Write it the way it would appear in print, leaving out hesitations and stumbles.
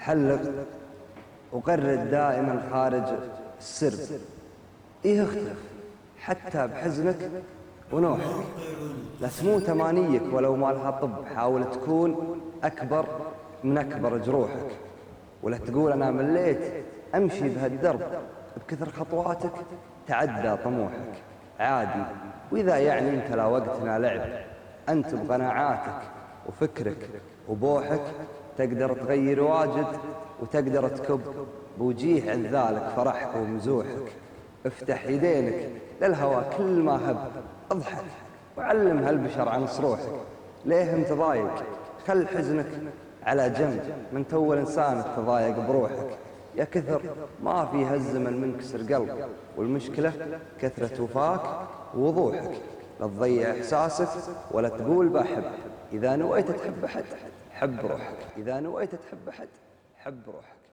حلق وقرد دائما خارج السرب. إيه اختلف حتى بحزنك ونوحك، لا تموت أمانيك ولو ما لها طب، حاول تكون أكبر من أكبر جروحك، ولا تقول أنا مليت أمشي بهالدرب، بكثر خطواتك تعدى طموحك. عادي، وإذا يعني أنت لا وقتنا لعب، أنت بقناعاتك وفكرك وبوحك تقدر تغير واجد، وتقدر تكب بوجيه عن ذلك فرحك ومزوحك. افتح يدينك للهوى كل ما هب، اضحك وعلم هالبشر عن صروحك. ليه انت ضايق؟ خل حزنك على جنب، من تو الإنسان تضايق بروحك. يا كثر ما في هالزمن منكسر قلب، والمشكلة كثرة وفاك ووضوحك. لا تضيع إحساسك ولا تقول بحب، إذا نويت تحب أحد حب روحك. إذا نويت تحب أحد حب روحك.